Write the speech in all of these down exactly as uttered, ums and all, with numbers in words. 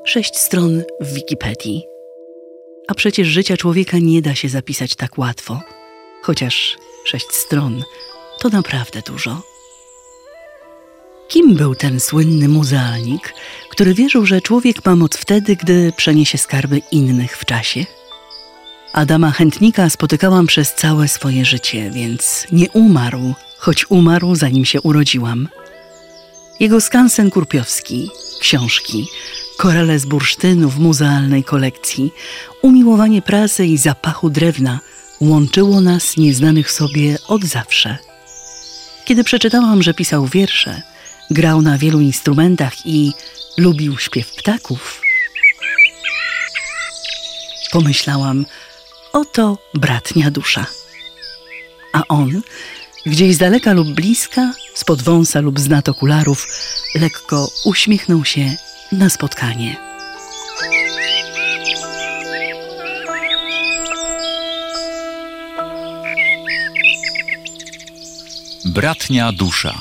Sześć stron w Wikipedii. A przecież życia człowieka nie da się zapisać tak łatwo. Chociaż sześć stron to naprawdę dużo. Kim był ten słynny muzealnik, który wierzył, że człowiek ma moc wtedy, gdy przeniesie skarby innych w czasie? Adama Chętnika spotykałam przez całe swoje życie, więc nie umarł, choć umarł zanim się urodziłam. Jego skansen kurpiowski, książki, korale z bursztynu w muzealnej kolekcji, umiłowanie prasy i zapachu drewna łączyło nas nieznanych sobie od zawsze. Kiedy przeczytałam, że pisał wiersze, grał na wielu instrumentach i lubił śpiew ptaków, pomyślałam, oto bratnia dusza. A on, gdzieś z daleka lub bliska, spod wąsa lub z nad okularów, lekko uśmiechnął się na spotkanie. Bratnia dusza.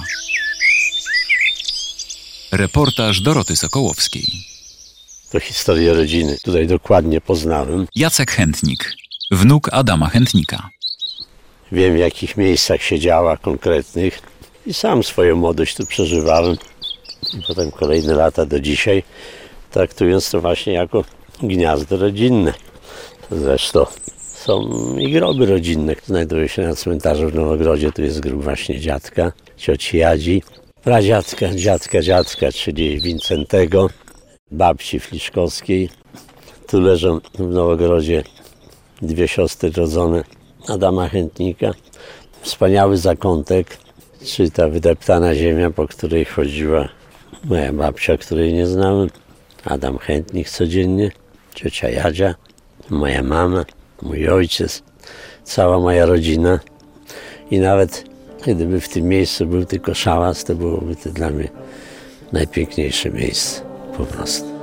Reportaż Doroty Sokołowskiej. To historię rodziny. Tutaj dokładnie poznałem. Jacek Chętnik, wnuk Adama Chętnika. Wiem, w jakich miejscach siedziała konkretnych i sam swoją młodość tu przeżywałem. I potem kolejne lata do dzisiaj, traktując to właśnie jako gniazdo rodzinne. Zresztą są i groby rodzinne, które znajdują się na cmentarzu w Nowogrodzie. Tu jest grób właśnie dziadka, cioci Jadzi, pradziadka, dziadka, dziadka, czyli Wincentego, babci Fliszkowskiej. Tu leżą w Nowogrodzie dwie siostry rodzone Adama Chętnika. Wspaniały zakątek, czy ta wydeptana ziemia, po której chodziła moja babcia, której nie znałem, Adam Chętnik codziennie, ciocia Jadzia, moja mama, mój ojciec, cała moja rodzina. I nawet gdyby w tym miejscu był tylko szałas, to byłoby to dla mnie najpiękniejsze miejsce po prostu.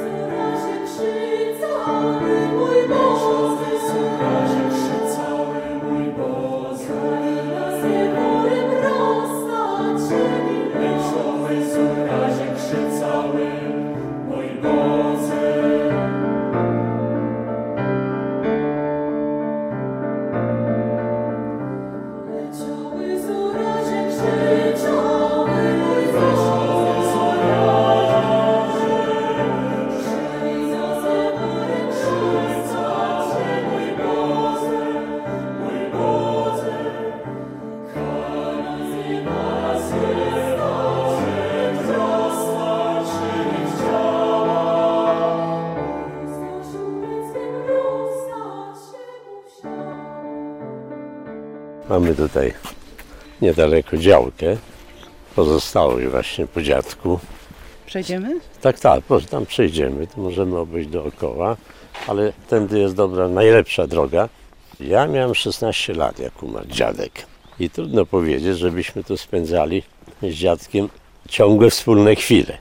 Mamy tutaj niedaleko działkę, pozostałą właśnie po dziadku. Przejdziemy? Tak, tak, proszę, tam przejdziemy, to możemy obejść dookoła, ale tędy jest dobra, najlepsza droga. Ja miałem szesnaście lat, jak umarł dziadek. I trudno powiedzieć, żebyśmy tu spędzali z dziadkiem ciągłe wspólne chwile.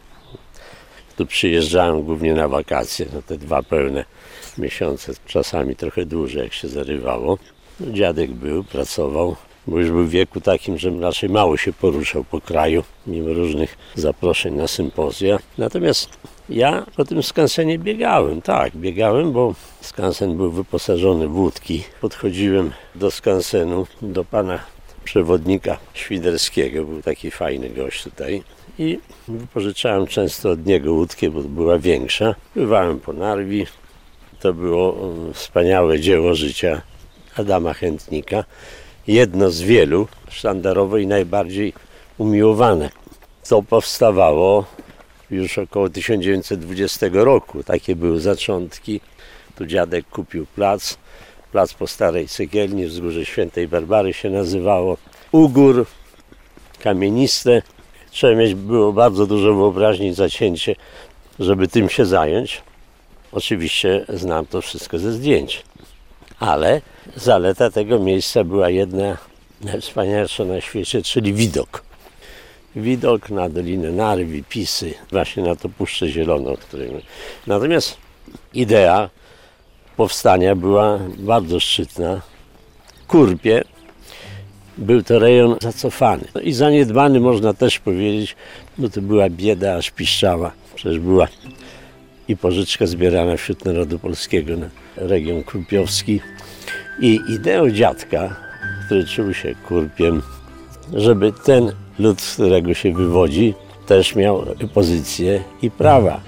Tu przyjeżdżałem głównie na wakacje, na te dwa pełne miesiące, czasami trochę dłużej, jak się zarywało. No, dziadek był, pracował, bo już był w wieku takim, że raczej mało się poruszał po kraju, mimo różnych zaproszeń na sympozja. Natomiast ja po tym skansenie biegałem, tak, biegałem, bo skansen był wyposażony w łódki. Podchodziłem do skansenu, do pana przewodnika Świderskiego, był taki fajny gość tutaj. I wypożyczałem często od niego łódkę, bo była większa. Pływałem po Narwi. To było wspaniałe dzieło życia Adama Chętnika. Jedno z wielu, sztandarowe i najbardziej umiłowane. To powstawało już około tysiąc dziewięćset dwudziestego roku. Takie były zaczątki. Tu dziadek kupił plac. Plac po Starej Cegielni, Wzgórze Świętej Barbary się nazywało. Ugór, kamieniste. Trzeba mieć było bardzo dużo wyobraźni i zacięcie, żeby tym się zająć. Oczywiście znam to wszystko ze zdjęć. Ale zaleta tego miejsca była jedna najwspanialsza na świecie, czyli widok. Widok na Dolinę Narwi, Pisy, właśnie na to Puszczę Zieloną. O której... Natomiast idea powstania była bardzo szczytna. Kurpie był to rejon zacofany no i zaniedbany, można też powiedzieć, bo to była bieda, aż piszczała. Przecież była i pożyczka zbierana wśród narodu polskiego na region kurpiowski. I ideą dziadka, który czuł się kurpiem, żeby ten lud, z którego się wywodzi, też miał pozycję i prawa.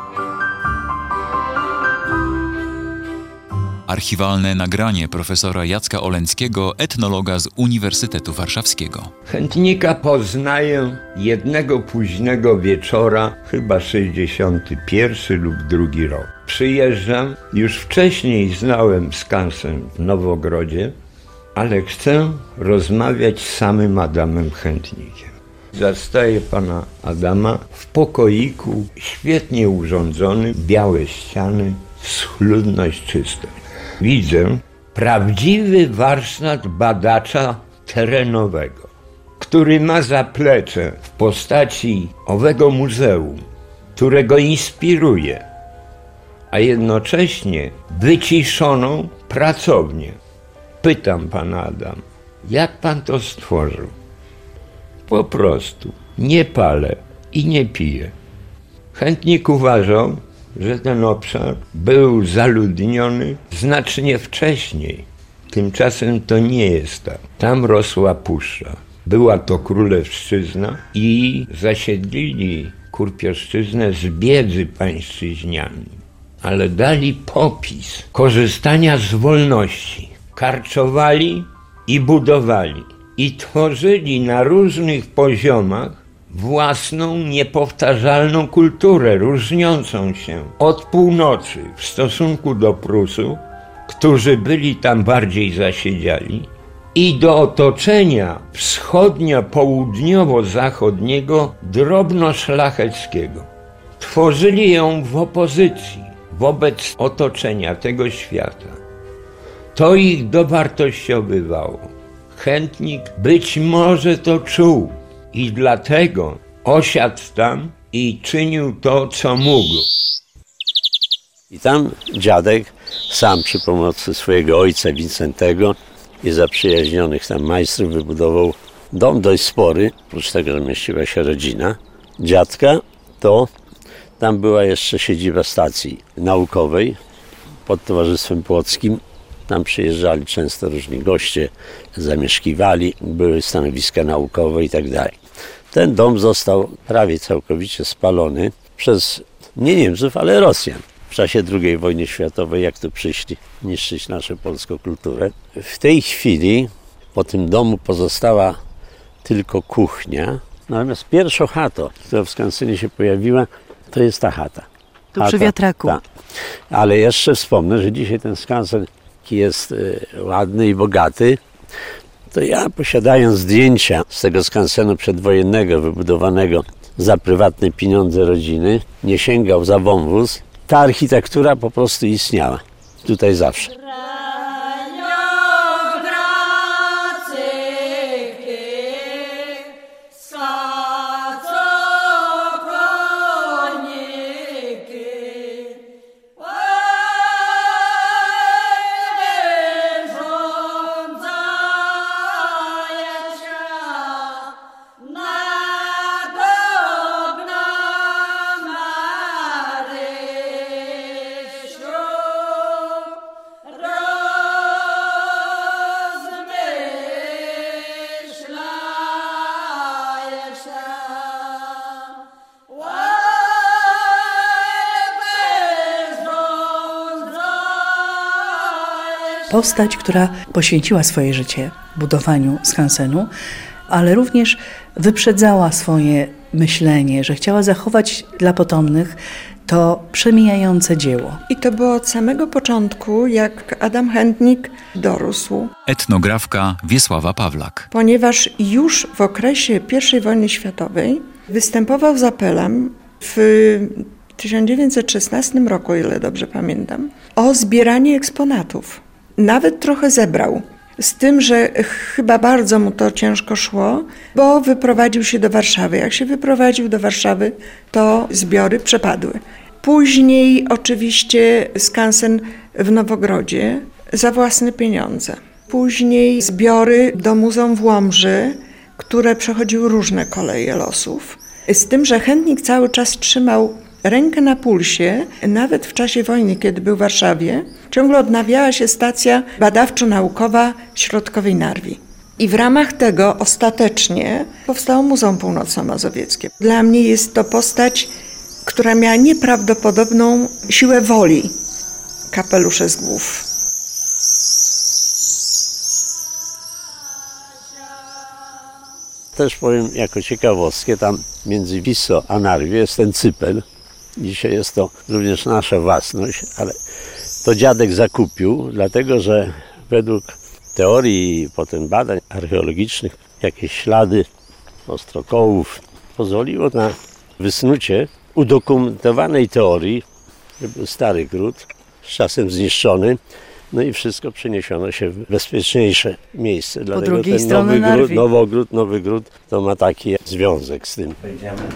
Archiwalne nagranie profesora Jacka Oleńskiego, etnologa z Uniwersytetu Warszawskiego. Chętnika poznaję jednego późnego wieczora, chyba sześćdziesiąty pierwszy lub drugi rok. Przyjeżdżam, już wcześniej znałem skansen w Nowogrodzie, ale chcę rozmawiać z samym Adamem Chętnikiem. Zastaję pana Adama w pokoiku, świetnie urządzony, białe ściany, schludność, czystość. Widzę prawdziwy warsztat badacza terenowego, który ma zaplecze w postaci owego muzeum, którego inspiruje, a jednocześnie wyciszoną pracownię. Pytam pana Adam, jak pan to stworzył? Po prostu nie palę i nie piję. Chętnik uważał, że ten obszar był zaludniony znacznie wcześniej. Tymczasem to nie jest tak. Tam rosła puszcza. Była to Królewszczyzna i zasiedlili Kurpiowszczyznę z biedzy pańszczyźniani. Ale dali popis korzystania z wolności. Karczowali i budowali. I tworzyli na różnych poziomach własną, niepowtarzalną kulturę, różniącą się od północy w stosunku do Prusów, którzy byli tam bardziej zasiedziali, i do otoczenia wschodnio-południowo-zachodniego drobnoszlacheckiego. Tworzyli ją w opozycji wobec otoczenia tego świata. To ich dowartościowywało. Chętnik być może to czuł i dlatego osiadł tam i czynił to, co mógł. I tam dziadek sam przy pomocy swojego ojca Wincentego i zaprzyjaźnionych tam majstrów wybudował dom dość spory. Oprócz tego, że mieściła się rodzina dziadka, to tam była jeszcze siedziba stacji naukowej pod Towarzystwem Płockim. Tam przyjeżdżali często różni goście, zamieszkiwali, były stanowiska naukowe i tak dalej. Ten dom został prawie całkowicie spalony przez nie Niemców, ale Rosjan. W czasie drugiej wojny światowej, jak tu przyszli niszczyć naszą polską kulturę. W tej chwili po tym domu pozostała tylko kuchnia, natomiast pierwsza chata, która w Skansynie się pojawiła, to jest ta chata. Tu chata, przy wiatraku. Ta. Ale jeszcze wspomnę, że dzisiaj ten skansen jest y, ładny i bogaty. To ja, posiadając zdjęcia z tego skansenu przedwojennego, wybudowanego za prywatne pieniądze rodziny, nie sięgał za wąwóz, ta architektura po prostu istniała tutaj zawsze. Postać, która poświęciła swoje życie budowaniu skansenu, ale również wyprzedzała swoje myślenie, że chciała zachować dla potomnych to przemijające dzieło. I to było od samego początku, jak Adam Chętnik dorósł. Etnografka Wiesława Pawlak. Ponieważ już w okresie pierwszej wojny światowej występował z apelem w tysiąc dziewięćset szesnastym roku, o ile dobrze pamiętam, o zbieranie eksponatów. Nawet trochę zebrał, z tym, że chyba bardzo mu to ciężko szło, bo wyprowadził się do Warszawy. Jak się wyprowadził do Warszawy, to zbiory przepadły. Później oczywiście skansen w Nowogrodzie za własne pieniądze. Później zbiory do Muzeum w Łomży, które przechodziły różne koleje losów. Z tym, że Chętnik cały czas trzymał rękę na pulsie, nawet w czasie wojny, kiedy był w Warszawie, ciągle odnawiała się stacja badawczo-naukowa Środkowej Narwi. I w ramach tego ostatecznie powstało Muzeum Północno-Mazowieckie. Dla mnie jest to postać, która miała nieprawdopodobną siłę woli. Kapelusze z głów. Też powiem jako ciekawostkę, tam między Wisłą a Narwią jest ten cypel. Dzisiaj jest to również nasza własność, ale to dziadek zakupił, dlatego że według teorii i potem badań archeologicznych jakieś ślady ostrokołów pozwoliło na wysnucie udokumentowanej teorii, że był stary gród, z czasem zniszczony, no i wszystko przeniesiono się w bezpieczniejsze miejsce. Po Dlatego drugiej ten stronie nowy gród, Narwi. Nowogród, Nowy Gród to ma taki związek z tym.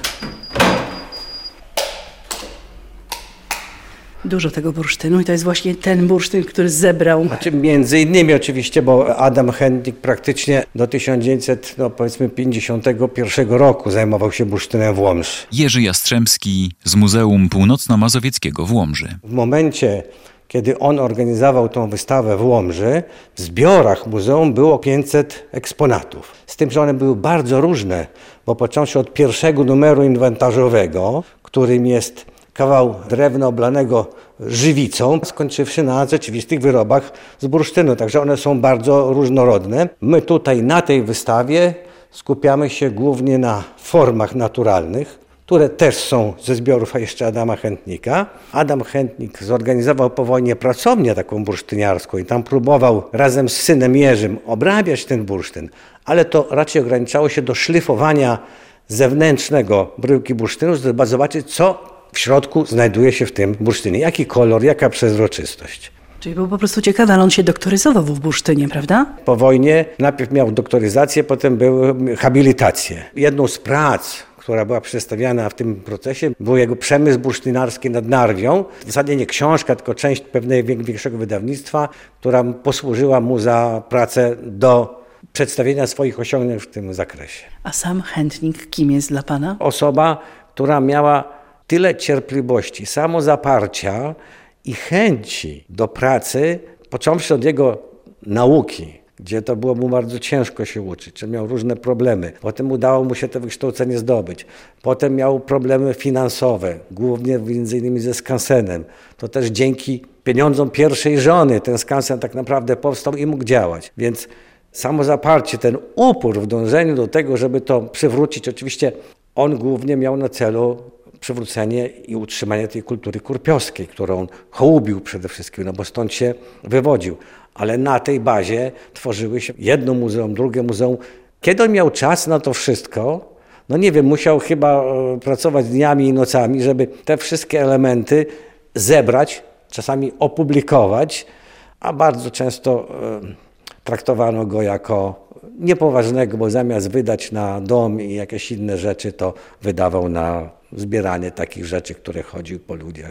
Dużo tego bursztynu i to jest właśnie ten bursztyn, który zebrał. Znaczy, między innymi oczywiście, bo Adam Chętnik praktycznie do tysiąc dziewięćset, no powiedzmy pięćdziesiątego pierwszego roku zajmował się bursztynem w Łomży. Jerzy Jastrzębski z Muzeum Północno-Mazowieckiego w Łomży. W momencie, kiedy on organizował tą wystawę w Łomży, w zbiorach muzeum było pięćset eksponatów. Z tym, że one były bardzo różne, bo począwszy od pierwszego numeru inwentarzowego, którym jest kawał drewna oblanego żywicą, skończywszy na rzeczywistych wyrobach z bursztynu. Także one są bardzo różnorodne. My tutaj na tej wystawie skupiamy się głównie na formach naturalnych, które też są ze zbiorów jeszcze Adama Chętnika. Adam Chętnik zorganizował po wojnie pracownię taką bursztyniarską i tam próbował razem z synem Jerzym obrabiać ten bursztyn, ale to raczej ograniczało się do szlifowania zewnętrznego bryłki bursztynu, żeby zobaczyć, co w środku znajduje się w tym bursztynie. Jaki kolor, jaka przezroczystość. Czyli był po prostu ciekawy, ale on się doktoryzował w bursztynie, prawda? Po wojnie najpierw miał doktoryzację, potem były habilitacje. Jedną z prac, która była przedstawiana w tym procesie, był jego przemysł bursztynarski nad Narwią. W zasadzie nie książka, tylko część pewnego większego wydawnictwa, która posłużyła mu za pracę do przedstawienia swoich osiągnięć w tym zakresie. A sam Chętnik kim jest dla pana? Osoba, która miała tyle cierpliwości, samozaparcia i chęci do pracy, począwszy od jego nauki, gdzie to było mu bardzo ciężko się uczyć, miał różne problemy. Potem udało mu się to wykształcenie zdobyć. Potem miał problemy finansowe, głównie między innymi ze skansenem. To też dzięki pieniądzom pierwszej żony ten skansen tak naprawdę powstał i mógł działać. Więc samozaparcie, ten upór w dążeniu do tego, żeby to przywrócić, oczywiście on głównie miał na celu przywrócenie i utrzymanie tej kultury kurpiowskiej, którą hołubił przede wszystkim, no bo stąd się wywodził. Ale na tej bazie tworzyły się jedno muzeum, drugie muzeum. Kiedy on miał czas na to wszystko, no nie wiem, musiał chyba pracować dniami i nocami, żeby te wszystkie elementy zebrać, czasami opublikować, a bardzo często e, traktowano go jako niepoważnego, bo zamiast wydać na dom i jakieś inne rzeczy, to wydawał na zbieranie takich rzeczy, które chodził po ludziach.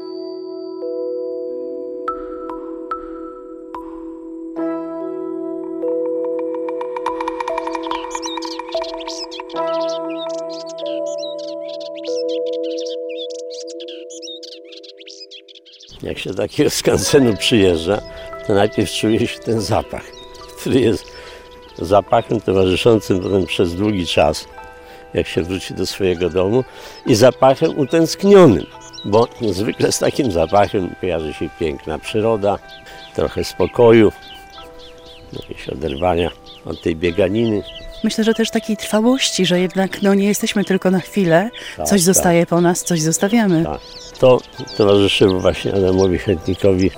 Jak się do takiego skansenu przyjeżdża, to najpierw czuje się ten zapach, który jest zapachem towarzyszącym potem przez długi czas, jak się wróci do swojego domu, i zapachem utęsknionym, bo zwykle z takim zapachem kojarzy się piękna przyroda, trochę spokoju, jakieś oderwania od tej bieganiny. Myślę, że też takiej trwałości, że jednak no, nie jesteśmy tylko na chwilę, Tak, coś tak. zostaje po nas, coś zostawiamy. Tak. To towarzyszyło właśnie Adamowi Chętnikowi.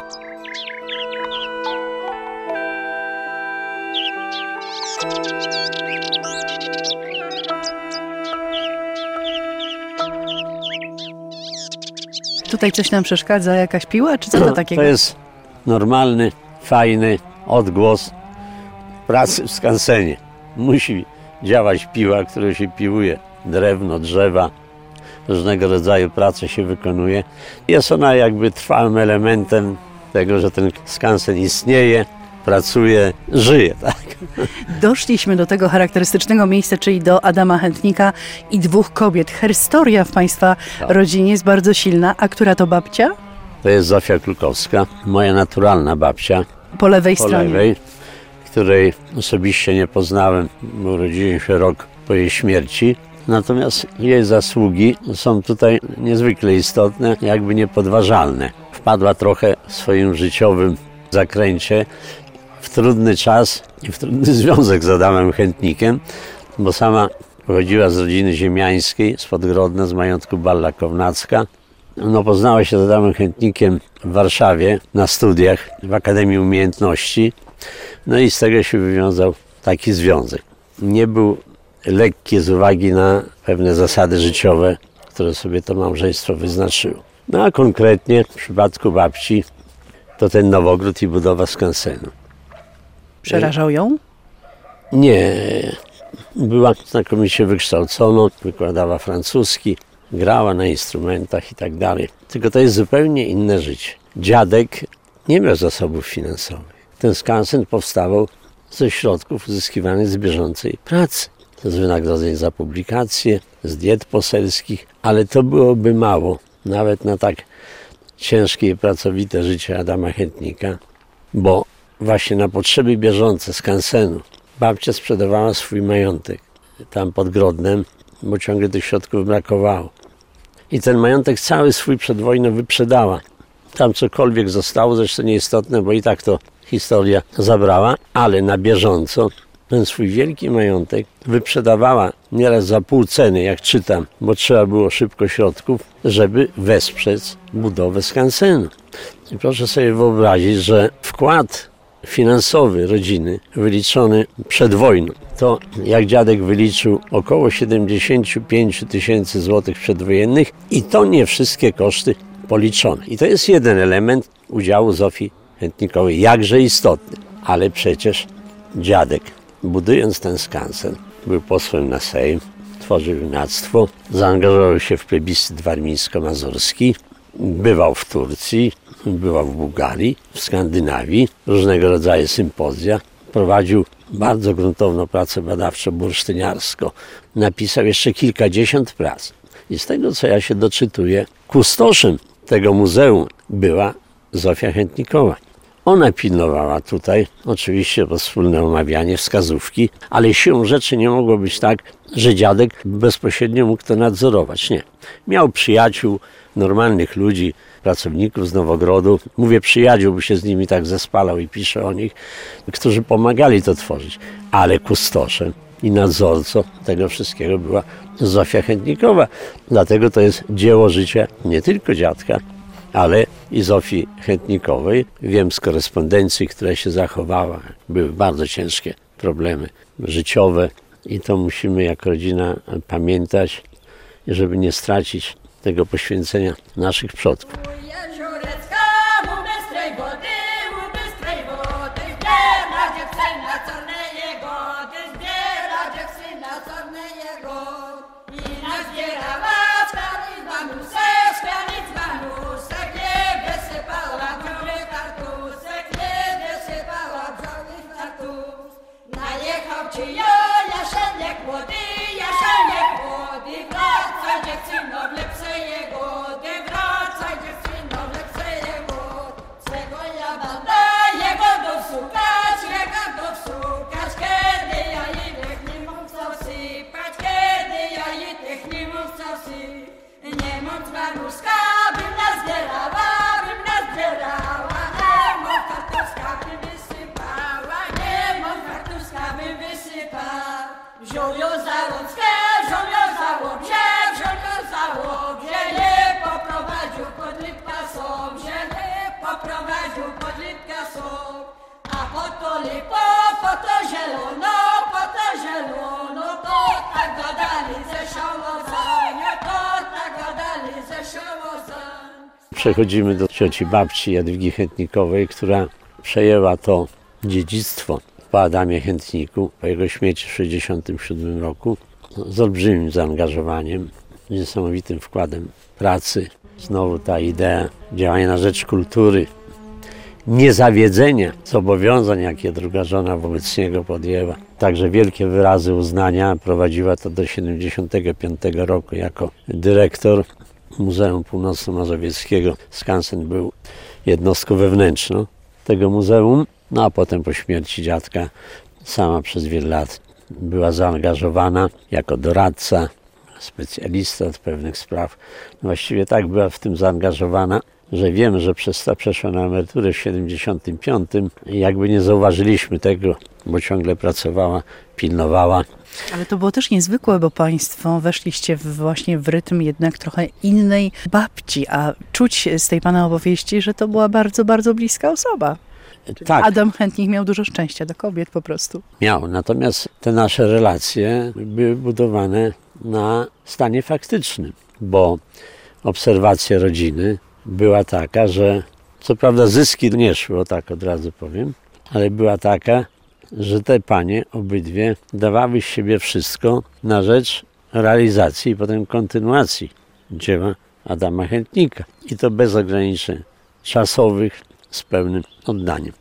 Tutaj coś nam przeszkadza, jakaś piła, czy co to takiego? To jest normalny, fajny odgłos pracy w skansenie. Musi działać piła, którą się piłuje. Drewno, drzewa, różnego rodzaju prace się wykonuje. Jest ona jakby trwałym elementem tego, że ten skansen istnieje pracuje, żyje, tak? Doszliśmy do tego charakterystycznego miejsca, czyli do Adama Chętnika i dwóch kobiet. Historia w Państwa tak. rodzinie jest bardzo silna. A która to babcia? To jest Zofia Krukowska, moja naturalna babcia. Po lewej po stronie. Lewej, której osobiście nie poznałem, bo urodziłem się rok po jej śmierci. Natomiast jej zasługi są tutaj niezwykle istotne, jakby niepodważalne. Wpadła trochę w swoim życiowym zakręcie w trudny czas i w trudny związek z Adamem Chętnikiem, bo sama pochodziła z rodziny ziemiańskiej, spod Grodna, z majątku Balla-Kownacka. No, poznała się z Adamem Chętnikiem w Warszawie na studiach w Akademii Umiejętności. No i z tego się wywiązał taki związek. Nie był lekki z uwagi na pewne zasady życiowe, które sobie to małżeństwo wyznaczyło. No a konkretnie w przypadku babci to ten Nowogród i budowa skansenu. Przerażał ją? Nie. Była znakomicie wykształcona, wykładała francuski, grała na instrumentach i tak dalej. Tylko to jest zupełnie inne życie. Dziadek nie miał zasobów finansowych. Ten skansen powstawał ze środków uzyskiwanych z bieżącej pracy. Z wynagrodzeń za publikacje, z diet poselskich, ale to byłoby mało, nawet na tak ciężkie i pracowite życie Adama Chętnika, bo właśnie na potrzeby bieżące skansenu babcia sprzedawała swój majątek tam pod Grodnem, bo ciągle tych środków brakowało. I ten majątek cały swój przed wojną wyprzedała. Tam cokolwiek zostało, zresztą nieistotne, bo i tak to historia zabrała, ale na bieżąco ten swój wielki majątek wyprzedawała nieraz za pół ceny, jak czytam, bo trzeba było szybko środków, żeby wesprzeć budowę skansenu. I proszę sobie wyobrazić, że wkład finansowy rodziny wyliczony przed wojną, to jak dziadek wyliczył około siedemdziesiąt pięć tysięcy złotych przedwojennych i to nie wszystkie koszty policzone. I to jest jeden element udziału Zofii Chętnikowej, jakże istotny, ale przecież dziadek, budując ten skansen, był posłem na Sejm, tworzył junactwo, zaangażował się w plebiscyt warmińsko-mazurski, bywał w Turcji, bywał w Bułgarii, w Skandynawii, różnego rodzaju sympozja, prowadził bardzo gruntowną pracę badawczo-bursztyniarską, napisał jeszcze kilkadziesiąt prac. I z tego, co ja się doczytuję, kustoszem tego muzeum była Zofia Chętnikowa. Ona pilnowała tutaj, oczywiście po wspólne omawianie, wskazówki, ale siłą rzeczy nie mogło być tak, że dziadek bezpośrednio mógł to nadzorować. Nie. Miał przyjaciół, normalnych ludzi, pracowników z Nowogrodu. Mówię przyjaciół, bo się z nimi tak zespalał i piszę o nich, którzy pomagali to tworzyć. Ale kustoszem i nadzorcą tego wszystkiego była Zofia Chętnikowa. Dlatego to jest dzieło życia nie tylko dziadka, ale i Zofii Chętnikowej. Wiem z korespondencji, która się zachowała, były bardzo ciężkie problemy życiowe i to musimy jako rodzina pamiętać, żeby nie stracić tego poświęcenia naszych przodków. Przechodzimy do cioci babci Jadwigi Chętnikowej, która przejęła to dziedzictwo po Adamie Chętniku, po jego śmierci w tysiąc dziewięćset sześćdziesiątym siódmym roku, z olbrzymim zaangażowaniem, niesamowitym wkładem pracy. Znowu ta idea działania na rzecz kultury niezawiedzenia zobowiązań, jakie druga żona wobec niego podjęła. Także wielkie wyrazy uznania. Prowadziła to do siedemdziesiątego piątego roku jako dyrektor Muzeum Północno-Mazowieckiego. Skansen był jednostką wewnętrzną tego muzeum, no a potem po śmierci dziadka sama przez wiele lat była zaangażowana jako doradca, specjalista od pewnych spraw. No właściwie tak była w tym zaangażowana, że wiem, że przez to przeszła na emeryturę w siedemdziesiątym piątym i jakby nie zauważyliśmy tego, bo ciągle pracowała, pilnowała. Ale to było też niezwykłe, bo państwo weszliście w, właśnie w rytm jednak trochę innej babci, a czuć z tej pana opowieści, że to była bardzo, bardzo bliska osoba. Tak. Adam Chętnik miał dużo szczęścia do kobiet po prostu. Miał, natomiast te nasze relacje były budowane na stanie faktycznym, bo obserwacja rodziny była taka, że co prawda zyski nie szło, tak od razu powiem, ale była taka, że te panie obydwie dawały z siebie wszystko na rzecz realizacji i potem kontynuacji dzieła Adama Chętnika. I to bez ograniczeń czasowych, z pełnym oddaniem.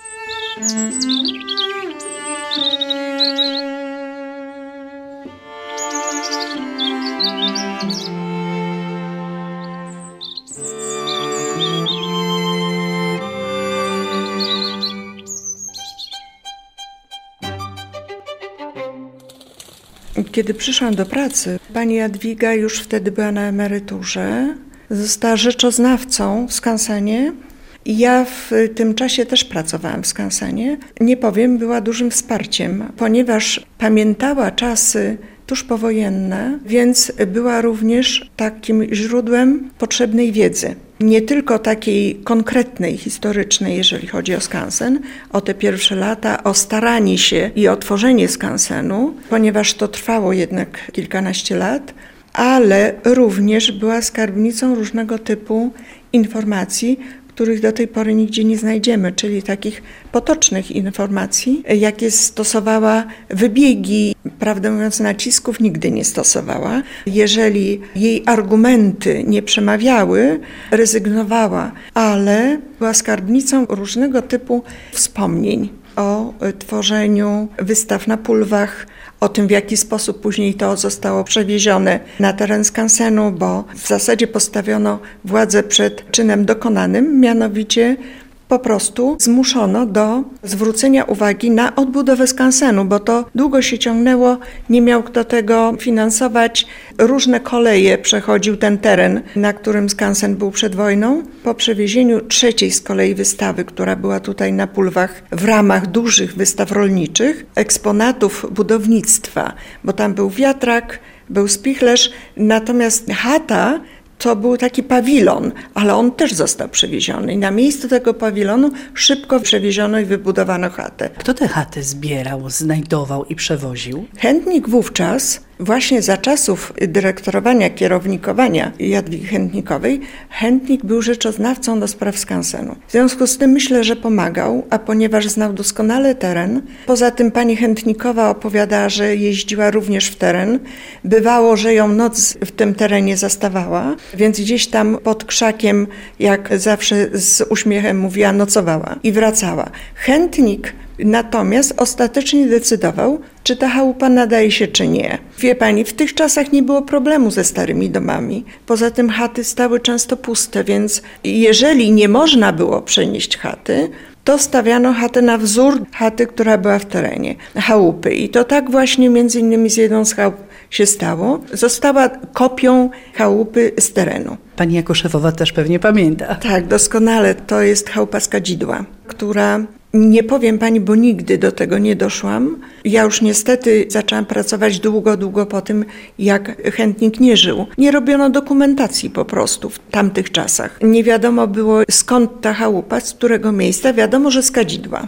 Kiedy przyszłam do pracy, pani Jadwiga już wtedy była na emeryturze, została rzeczoznawcą w skansenie i ja w tym czasie też pracowałam w skansenie. Nie powiem, była dużym wsparciem, ponieważ pamiętała czasy tuż powojenne, więc była również takim źródłem potrzebnej wiedzy. Nie tylko takiej konkretnej, historycznej, jeżeli chodzi o skansen, o te pierwsze lata, o staranie się i o tworzenie skansenu, ponieważ to trwało jednak kilkanaście lat, ale również była skarbnicą różnego typu informacji, których do tej pory nigdzie nie znajdziemy, czyli takich potocznych informacji, jakie stosowała wybiegi, prawdę mówiąc nacisków nigdy nie stosowała. Jeżeli jej argumenty nie przemawiały, rezygnowała, ale była skarbnicą różnego typu wspomnień o tworzeniu wystaw na Pulwach, o tym, w jaki sposób później to zostało przewiezione na teren skansenu, bo w zasadzie postawiono władzę przed czynem dokonanym, mianowicie po prostu zmuszono do zwrócenia uwagi na odbudowę skansenu, bo to długo się ciągnęło, nie miał kto tego finansować. Różne koleje przechodził ten teren, na którym skansen był przed wojną. Po przewiezieniu trzeciej z kolei wystawy, która była tutaj na Pulwach w ramach dużych wystaw rolniczych, eksponatów budownictwa, bo tam był wiatrak, był spichlerz, natomiast chata to był taki pawilon, ale on też został przewieziony i na miejscu tego pawilonu szybko przewieziono i wybudowano chatę. Kto te chaty zbierał, znajdował i przewoził? Chętnik wówczas, właśnie za czasów dyrektorowania, kierownikowania Jadwigi Chętnikowej, Chętnik był rzeczoznawcą do spraw skansenu. W związku z tym myślę, że pomagał, a ponieważ znał doskonale teren, poza tym pani Chętnikowa opowiadała, że jeździła również w teren. Bywało, że ją noc w tym terenie zastawała, więc gdzieś tam pod krzakiem, jak zawsze z uśmiechem mówiła, nocowała i wracała. Chętnik natomiast ostatecznie decydował, czy ta chałupa nadaje się, czy nie. Wie pani, w tych czasach nie było problemu ze starymi domami. Poza tym chaty stały często puste, więc jeżeli nie można było przenieść chaty, to stawiano chatę na wzór chaty, która była w terenie, chałupy. I to tak właśnie między innymi z jedną z chałup się stało. Została kopią chałupy z terenu. Pani jako szefowa też pewnie pamięta. Tak, doskonale. To jest chałupa z Kadzidła, która... Nie powiem pani, bo nigdy do tego nie doszłam. Ja już niestety zaczęłam pracować długo, długo po tym, jak Chętnik nie żył. Nie robiono dokumentacji po prostu w tamtych czasach. Nie wiadomo było, skąd ta chałupa, z którego miejsca. Wiadomo, że z Kadzidła.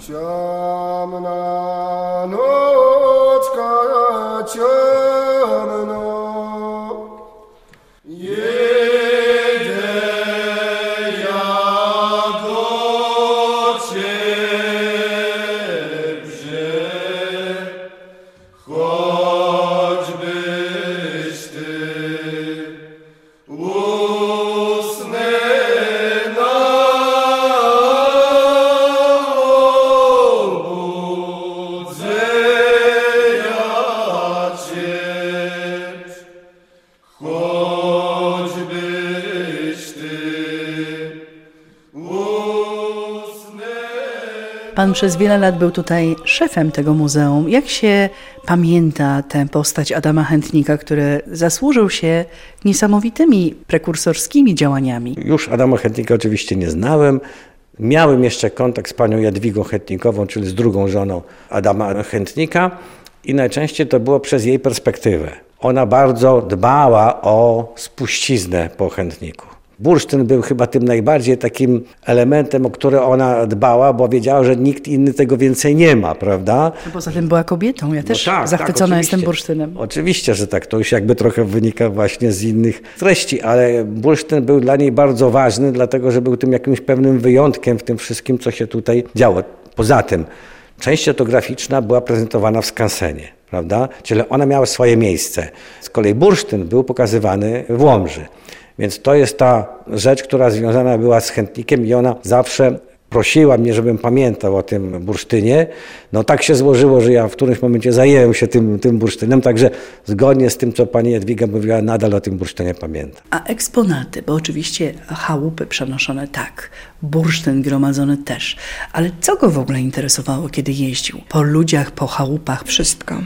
Ciemna nocka, ciemno. Pan przez wiele lat był tutaj szefem tego muzeum. Jak się pamięta tę postać Adama Chętnika, który zasłużył się niesamowitymi prekursorskimi działaniami? Już Adama Chętnika oczywiście nie znałem. Miałem jeszcze kontakt z panią Jadwigą Chętnikową, czyli z drugą żoną Adama Chętnika i najczęściej to było przez jej perspektywę. Ona bardzo dbała o spuściznę po Chętniku. Bursztyn był chyba tym najbardziej takim elementem, o który ona dbała, bo wiedziała, że nikt inny tego więcej nie ma, prawda? No poza tym była kobietą, ja też no tak, zachwycona tak, jestem bursztynem. Oczywiście, że tak, to już jakby trochę wynika właśnie z innych treści, ale bursztyn był dla niej bardzo ważny, dlatego że był tym jakimś pewnym wyjątkiem w tym wszystkim, co się tutaj działo. Poza tym część fotograficzna była prezentowana w skansenie, prawda? Czyli ona miała swoje miejsce. Z kolei bursztyn był pokazywany w Łomży. Więc to jest ta rzecz, która związana była z Chętnikiem i ona zawsze prosiła mnie, żebym pamiętał o tym bursztynie. No tak się złożyło, że ja w którymś momencie zajęłem się tym, tym bursztynem, także zgodnie z tym, co pani Jadwiga mówiła, nadal o tym bursztynie pamiętam. A eksponaty, bo oczywiście chałupy przenoszone tak, bursztyn gromadzony też, ale co go w ogóle interesowało, kiedy jeździł? Po ludziach, po chałupach? Wszystko,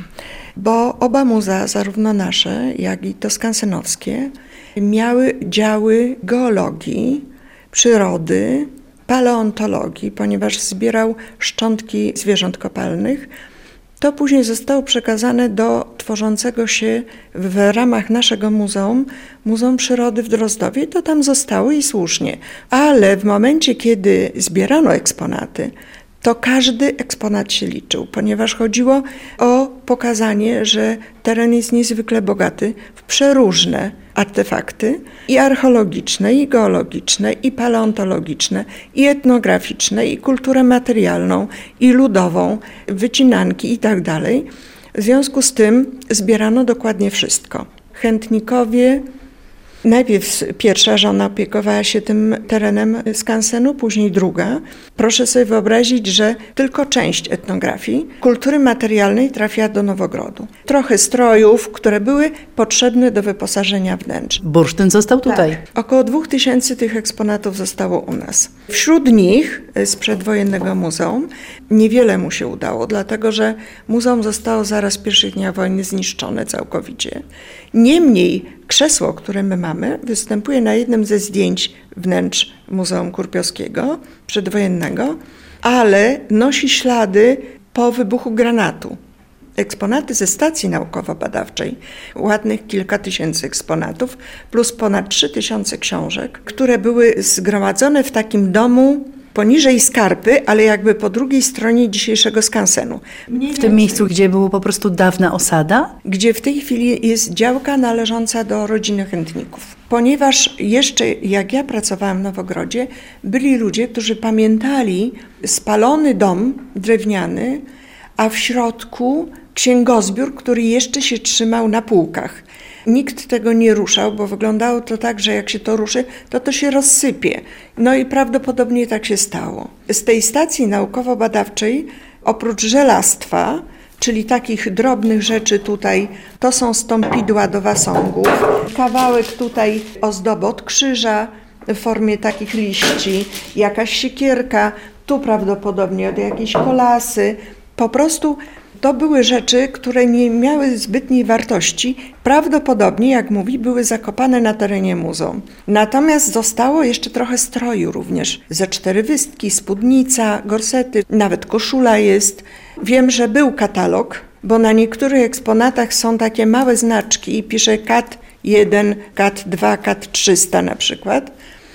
bo oba muzea, zarówno nasze, jak i to skansenowskie, miały działy geologii, przyrody, paleontologii, ponieważ zbierał szczątki zwierząt kopalnych. To później zostało przekazane do tworzącego się w ramach naszego muzeum, Muzeum Przyrody w Drozdowie. To tam zostało i słusznie. Ale w momencie, kiedy zbierano eksponaty, to każdy eksponat się liczył, ponieważ chodziło o pokazanie, że teren jest niezwykle bogaty w przeróżne artefakty i archeologiczne, i geologiczne, i paleontologiczne, i etnograficzne, i kulturę materialną, i ludową, wycinanki i tak dalej. W związku z tym zbierano dokładnie wszystko. Chętnikowie, najpierw pierwsza żona opiekowała się tym terenem skansenu, później druga. Proszę sobie wyobrazić, że tylko część etnografii kultury materialnej trafiła do Nowogrodu. Trochę strojów, które były potrzebne do wyposażenia wnętrz. Bursztyn został tutaj. Tak. Około dwóch tysięcy tych eksponatów zostało u nas. Wśród nich z przedwojennego muzeum niewiele mu się udało, dlatego że muzeum zostało zaraz w pierwszych dniach wojny zniszczone całkowicie. Niemniej krzesło, które my mamy, występuje na jednym ze zdjęć wnętrz Muzeum Kurpiowskiego przedwojennego, ale nosi ślady po wybuchu granatu. Eksponaty ze stacji naukowo-badawczej, ładnych kilka tysięcy eksponatów, plus ponad trzy tysiące książek, które były zgromadzone w takim domu poniżej Skarpy, ale jakby po drugiej stronie dzisiejszego skansenu. W tym miejscu, gdzie była po prostu dawna osada? Gdzie w tej chwili jest działka należąca do rodziny Chętników. Ponieważ jeszcze jak ja pracowałam w Nowogrodzie, byli ludzie, którzy pamiętali spalony dom drewniany, a w środku księgozbiór, który jeszcze się trzymał na półkach. Nikt tego nie ruszał, bo wyglądało to tak, że jak się to ruszy, to to się rozsypie. No i prawdopodobnie tak się stało. Z tej stacji naukowo-badawczej, oprócz żelastwa, czyli takich drobnych rzeczy tutaj, to są stąpidła do wasongów, kawałek tutaj ozdoby od krzyża w formie takich liści, jakaś siekierka, tu prawdopodobnie od jakiejś kolasy. Po prostu to były rzeczy, które nie miały zbytniej wartości. Prawdopodobnie, jak mówi, były zakopane na terenie muzeum. Natomiast zostało jeszcze trochę stroju również. Ze cztery wystki, spódnica, gorsety, nawet koszula jest. Wiem, że był katalog, bo na niektórych eksponatach są takie małe znaczki i pisze kat jeden, kat dwa, kat trzysta na przykład.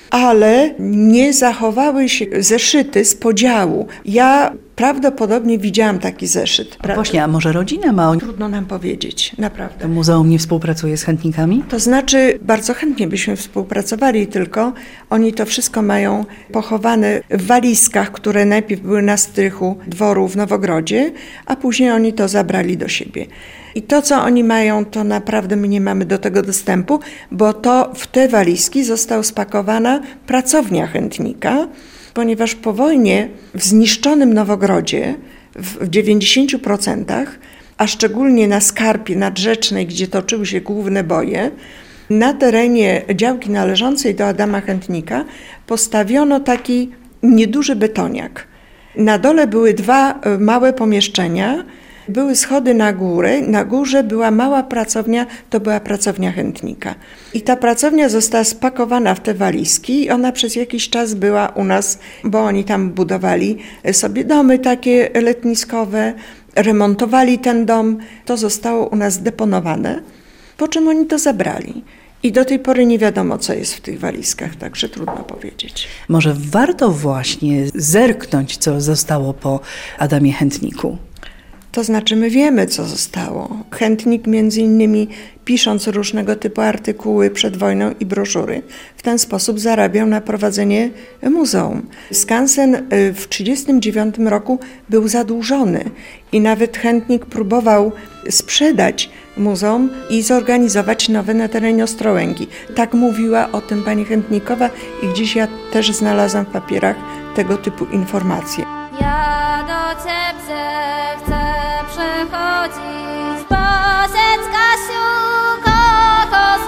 Ale nie zachowały się zeszyty z podziału. Ja prawdopodobnie widziałam taki zeszyt. A właśnie, a może rodzina ma? Trudno nam powiedzieć, naprawdę. To muzeum nie współpracuje z chętnikami? To znaczy, bardzo chętnie byśmy współpracowali, tylko oni to wszystko mają pochowane w walizkach, które najpierw były na strychu dworu w Nowogrodzie, a później oni to zabrali do siebie. I to, co oni mają, to naprawdę my nie mamy do tego dostępu, bo to w te walizki została spakowana pracownia Chętnika, ponieważ po wojnie w zniszczonym Nowogrodzie w dziewięćdziesięciu procentach, a szczególnie na Skarpie Nadrzecznej, gdzie toczyły się główne boje, na terenie działki należącej do Adama Chętnika postawiono taki nieduży betoniak. Na dole były dwa małe pomieszczenia, były schody na górę, na górze była mała pracownia, to była pracownia chętnika. I ta pracownia została spakowana w te walizki i ona przez jakiś czas była u nas, bo oni tam budowali sobie domy takie letniskowe, remontowali ten dom, to zostało u nas deponowane, po czym oni to zabrali. I do tej pory nie wiadomo, co jest w tych walizkach, także trudno powiedzieć. Może warto właśnie zerknąć, co zostało po Adamie Chętniku? To znaczy my wiemy, co zostało. Chętnik między innymi pisząc różnego typu artykuły przed wojną i broszury, w ten sposób zarabiał na prowadzenie muzeum. Skansen w tysiąc dziewięćset trzydziestym dziewiątym roku był zadłużony i nawet Chętnik próbował sprzedać muzeum i zorganizować nowe na terenie Ostrołęki. Tak mówiła o tym pani Chętnikowa i gdzieś ja też znalazłam w papierach tego typu informacje. Ja do ciebie chcę przychodzić, powiedz Kasiu, kogo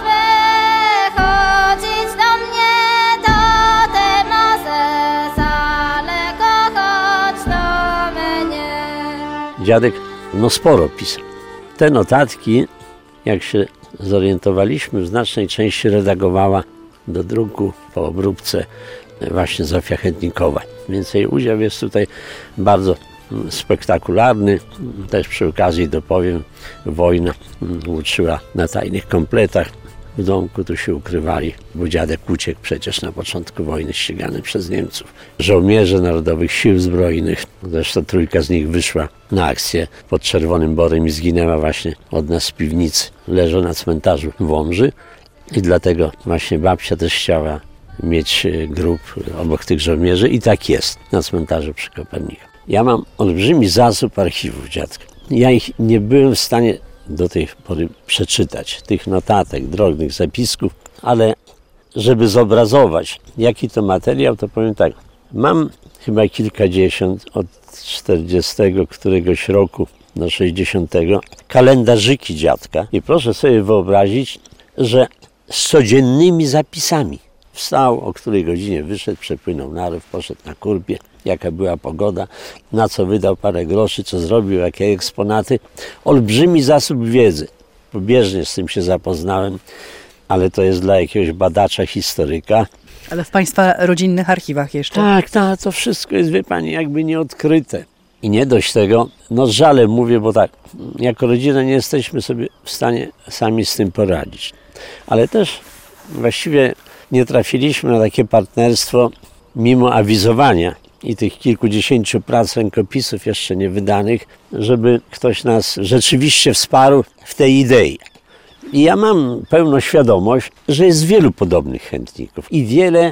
chodzić do mnie, do te możesz, ale chodź do mnie. Dziadek no sporo pisał. Te notatki, jak się zorientowaliśmy, w znacznej części redagowała do druku po obróbce właśnie Zofia Chętnikowa. Więc jej udział jest tutaj bardzo spektakularny. Też przy okazji dopowiem, wojna uczyła na tajnych kompletach. W domku tu się ukrywali, bo dziadek uciekł przecież na początku wojny, ścigany przez Niemców. Żołnierze Narodowych Sił Zbrojnych, zresztą trójka z nich wyszła na akcję pod Czerwonym Borem i zginęła właśnie od nas z piwnicy. Leżą na cmentarzu w Łomży i dlatego właśnie babcia też chciała mieć grób obok tych żołnierzy i tak jest na cmentarzu przy Kopernika. Ja mam olbrzymi zasób archiwów dziadka. Ja ich nie byłem w stanie do tej pory przeczytać, tych notatek, drobnych zapisków, ale żeby zobrazować, jaki to materiał, to powiem tak, mam chyba kilkadziesiąt od czterdziestego któregoś roku do sześćdziesiątego kalendarzyki dziadka i proszę sobie wyobrazić, że z codziennymi zapisami. Wstał, o której godzinie wyszedł, przepłynął narew, poszedł na kurpie, jaka była pogoda, na co wydał parę groszy, co zrobił, jakie eksponaty. Olbrzymi zasób wiedzy. Pobieżnie z tym się zapoznałem, ale to jest dla jakiegoś badacza, historyka. Ale w Państwa rodzinnych archiwach jeszcze? Tak, tak, to wszystko jest, wie Pani, jakby nieodkryte. I nie dość tego, no z żalem mówię, bo tak, jako rodzina nie jesteśmy sobie w stanie sami z tym poradzić. Ale też właściwie nie trafiliśmy na takie partnerstwo, mimo awizowania i tych kilkudziesięciu prac, rękopisów jeszcze nie wydanych, żeby ktoś nas rzeczywiście wsparł w tej idei. I ja mam pełną świadomość, że jest wielu podobnych chętników i wiele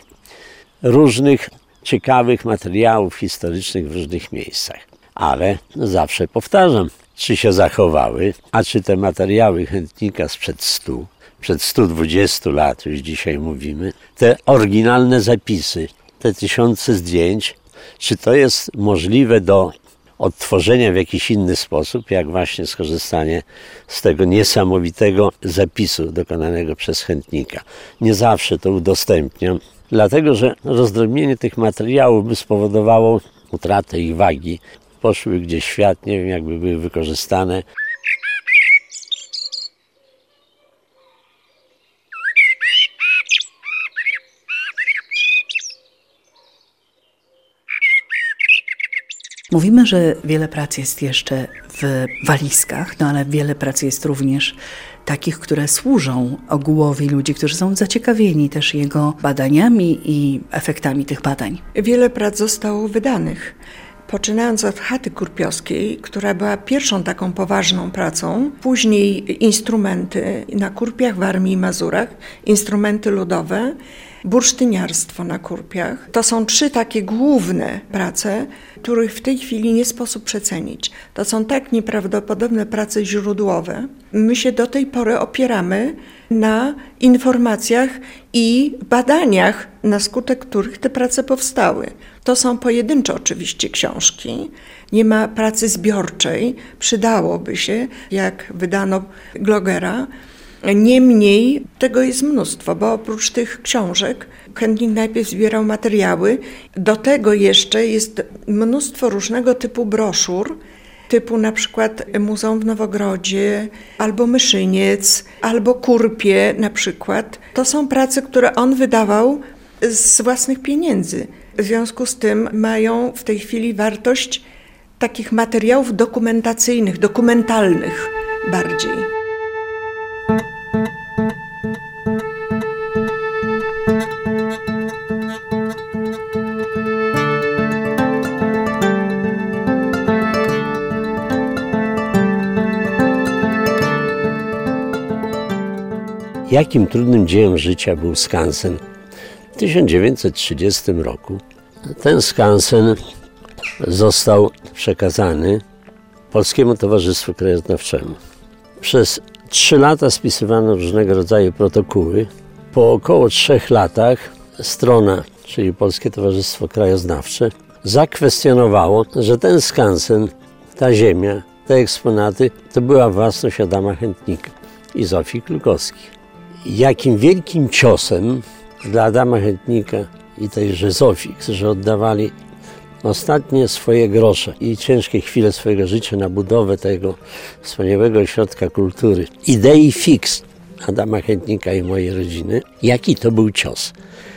różnych ciekawych materiałów historycznych w różnych miejscach. Ale zawsze powtarzam, czy się zachowały, a czy te materiały chętnika sprzed stu, przed stu dwudziestu lat, już dzisiaj mówimy, te oryginalne zapisy, te tysiące zdjęć, czy to jest możliwe do odtworzenia w jakiś inny sposób, jak właśnie skorzystanie z tego niesamowitego zapisu dokonanego przez chętnika. Nie zawsze to udostępniam, dlatego że rozdrobnienie tych materiałów by spowodowało utratę ich wagi. Poszły gdzieś w świat, nie wiem, jakby były wykorzystane. Mówimy, że wiele prac jest jeszcze w walizkach, no ale wiele prac jest również takich, które służą ogółowi ludzi, którzy są zaciekawieni też jego badaniami i efektami tych badań. Wiele prac zostało wydanych. Poczynając od chaty kurpiowskiej, która była pierwszą taką poważną pracą, później instrumenty na kurpiach w Armii i Mazurach, instrumenty ludowe, bursztyniarstwo na kurpiach. To są trzy takie główne prace, których w tej chwili nie sposób przecenić. To są tak nieprawdopodobne prace źródłowe. My się do tej pory opieramy na informacjach i badaniach, na skutek których te prace powstały. To są pojedyncze oczywiście książki. Nie ma pracy zbiorczej. Przydałoby się, jak wydano Glogera, Niemniej tego jest mnóstwo, bo oprócz tych książek chętnik najpierw zbierał materiały. Do tego jeszcze jest mnóstwo różnego typu broszur, typu na przykład Muzeum w Nowogrodzie, albo Myszyniec, albo Kurpie na przykład. To są prace, które on wydawał z własnych pieniędzy. W związku z tym mają w tej chwili wartość takich materiałów dokumentacyjnych, dokumentalnych bardziej. Jakim trudnym dziełem życia był skansen? W tysiąc dziewięćset trzydziestym roku ten skansen został przekazany Polskiemu Towarzystwu Krajoznawczemu. Przez trzy lata spisywano różnego rodzaju protokoły. Po około trzech latach strona, czyli Polskie Towarzystwo Krajoznawcze, zakwestionowało, że ten skansen, ta ziemia, te eksponaty to była własność Adama Chętnika i Zofii Klukowskich. Jakim wielkim ciosem dla Adama Chętnika i tejże Zofii, którzy oddawali ostatnie swoje grosze i ciężkie chwile swojego życia na budowę tego wspaniałego ośrodka kultury, idei fix Adama Chętnika i mojej rodziny, jaki to był cios.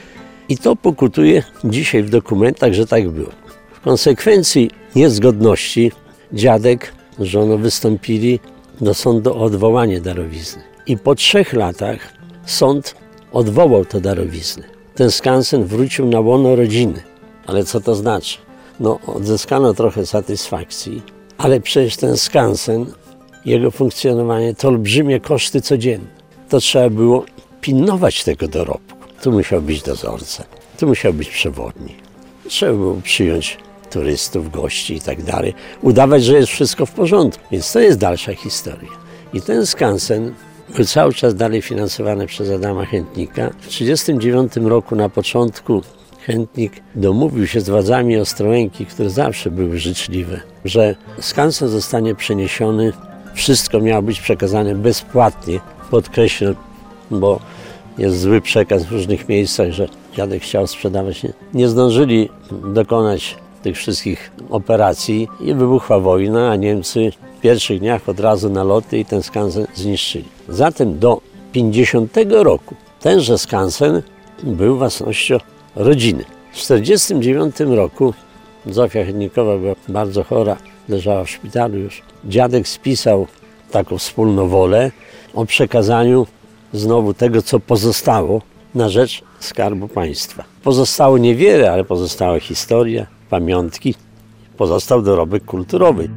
I to pokutuje dzisiaj w dokumentach, że tak było. W konsekwencji niezgodności dziadek, żono wystąpili do sądu o odwołanie darowizny. I po trzech latach sąd odwołał to darowiznę. Ten skansen wrócił na łono rodziny. Ale co to znaczy? No, odzyskano trochę satysfakcji, ale przecież ten skansen, jego funkcjonowanie to olbrzymie koszty codzienne. To trzeba było pilnować tego dorobku. Tu musiał być dozorca, tu musiał być przewodnik. Trzeba było przyjąć turystów, gości i tak dalej. Udawać, że jest wszystko w porządku. Więc to jest dalsza historia. I ten skansen był cały czas dalej finansowany przez Adama Chętnika. W tysiąc dziewięćset trzydziestym dziewiątym roku na początku Chętnik domówił się z władzami Ostrołęki, które zawsze były życzliwe, że skansen zostanie przeniesiony, wszystko miało być przekazane bezpłatnie, podkreślę, bo jest zły przekaz w różnych miejscach, że dziadek chciał sprzedawać. Nie, nie zdążyli dokonać tych wszystkich operacji i wybuchła wojna, a Niemcy w pierwszych dniach od razu naloty i ten skansen zniszczyli. Zatem do pięćdziesiątego roku tenże skansen był własnością rodziny. W tysiąc dziewięćset czterdziestym dziewiątym roku Zofia Chętnikowa była bardzo chora, leżała w szpitalu już. Dziadek spisał taką wspólną wolę o przekazaniu znowu tego, co pozostało na rzecz Skarbu Państwa. Pozostało niewiele, ale pozostała historia, pamiątki, pozostał dorobek kulturowy.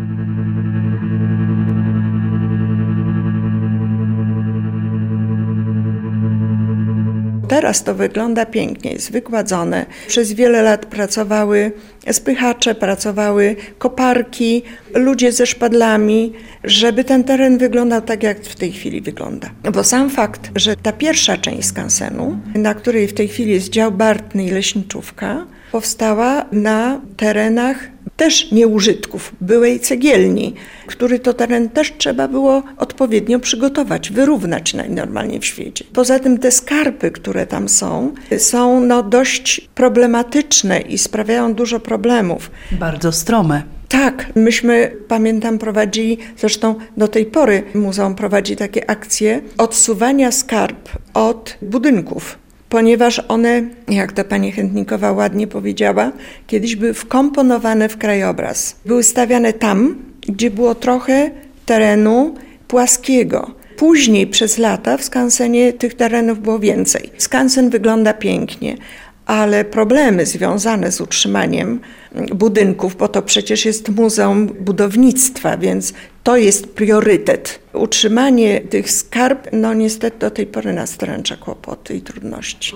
Teraz to wygląda pięknie, jest wykładzone. Przez wiele lat pracowały spychacze, pracowały koparki, ludzie ze szpadlami, żeby ten teren wyglądał tak, jak w tej chwili wygląda. Bo sam fakt, że ta pierwsza część skansenu, na której w tej chwili jest dział Bartny i leśniczówka, powstała na terenach też nieużytków, byłej cegielni, który to teren też trzeba było odpowiednio przygotować, wyrównać najnormalniej w świecie. Poza tym te skarpy, które tam są, są no dość problematyczne i sprawiają dużo problemów. Bardzo strome. Tak, myśmy, pamiętam, prowadzili, zresztą do tej pory muzeum prowadzi takie akcje odsuwania skarb od budynków. Ponieważ one, jak to pani Chętnikowa ładnie powiedziała, kiedyś były wkomponowane w krajobraz. Były stawiane tam, gdzie było trochę terenu płaskiego. Później przez lata w skansenie tych terenów było więcej. Skansen wygląda pięknie, ale problemy związane z utrzymaniem budynków, bo to przecież jest Muzeum Budownictwa, więc to jest priorytet. Utrzymanie tych skarb, no niestety do tej pory nas dręcza kłopoty i trudności.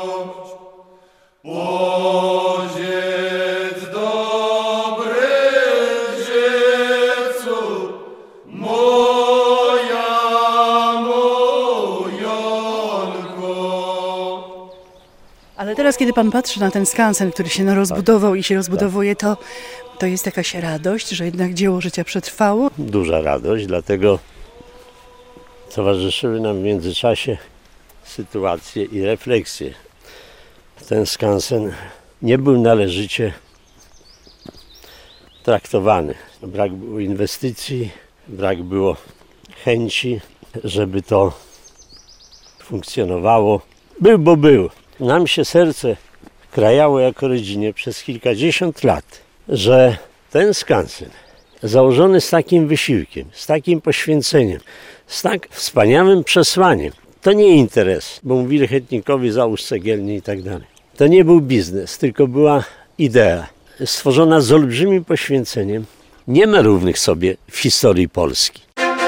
Boziec dobry Ale teraz, kiedy pan patrzy na ten skansen, który się no rozbudował i się rozbudowuje, to, to jest jakaś radość, że jednak dzieło życia przetrwało? Duża radość, dlatego towarzyszyły nam w międzyczasie sytuacje i refleksje. Ten skansen nie był należycie traktowany. Brak było inwestycji, brak było chęci, żeby to funkcjonowało. Był, bo był. Nam się serce krajało jako rodzinie przez kilkadziesiąt lat, że ten skansen założony z takim wysiłkiem, z takim poświęceniem, z tak wspaniałym przesłaniem, to nie interes, bo mówili chętnikowi załóż cegielnię i tak dalej. To nie był biznes, tylko była idea stworzona z olbrzymim poświęceniem. Nie ma równych sobie w historii Polski.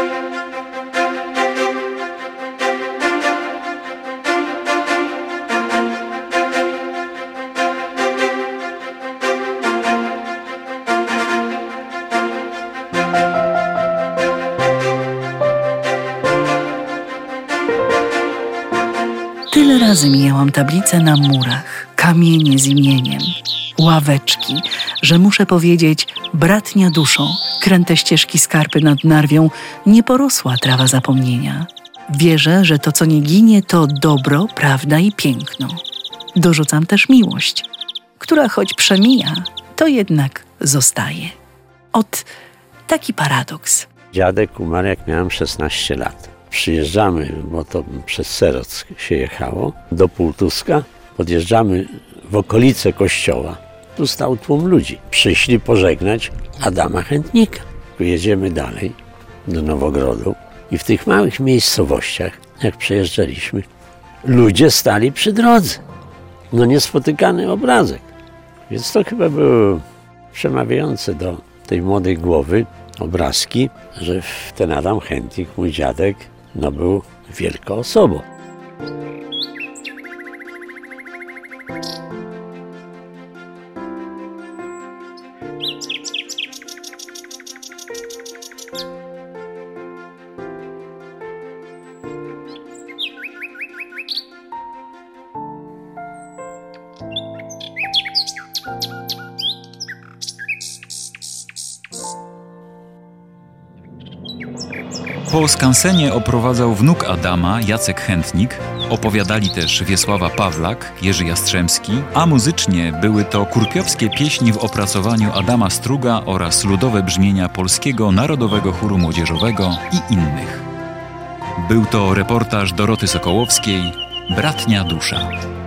Tyle razy mijałam tablice na murach, kamienie z imieniem, ławeczki, że muszę powiedzieć, bratnia duszą, kręte ścieżki skarpy nad Narwią, nie porosła trawa zapomnienia. Wierzę, że to, co nie ginie, to dobro, prawda i piękno. Dorzucam też miłość, która choć przemija, to jednak zostaje. Ot, taki paradoks. Dziadek umarł, jak miałem szesnaście lat. Przyjeżdżamy, bo to przez Serock się jechało, do Półtuska. Podjeżdżamy w okolice kościoła. Tu stał tłum ludzi. Przyszli pożegnać Adama Chętnika. Jedziemy dalej do Nowogrodu i w tych małych miejscowościach, jak przejeżdżaliśmy, ludzie stali przy drodze. No niespotykany obrazek. Więc to chyba było przemawiające do tej młodej głowy obrazki, że ten Adam Chętnik, mój dziadek, no był wielką osobą. Po skansenie oprowadzał wnuk Adama, Jacek Chętnik, opowiadali też Wiesława Pawlak, Jerzy Jastrzębski, a muzycznie były to kurpiowskie pieśni w opracowaniu Adama Struga oraz ludowe brzmienia Polskiego Narodowego Chóru Młodzieżowego i innych. Był to reportaż Doroty Sokołowskiej, Bratnia dusza.